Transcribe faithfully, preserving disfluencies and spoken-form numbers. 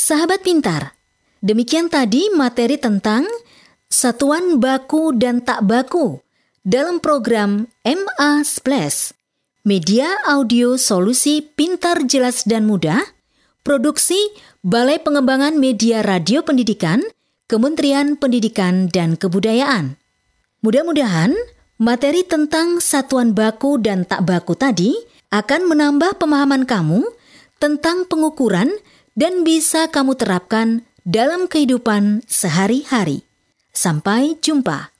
Sahabat pintar, demikian tadi materi tentang satuan baku dan tak baku dalam program M A Splash, Media Audio Solusi Pintar Jelas dan Mudah, produksi Balai Pengembangan Media Radio Pendidikan, Kementerian Pendidikan dan Kebudayaan. Mudah-mudahan materi tentang satuan baku dan tak baku tadi akan menambah pemahaman kamu tentang pengukuran dan bisa kamu terapkan dalam kehidupan sehari-hari. Sampai jumpa.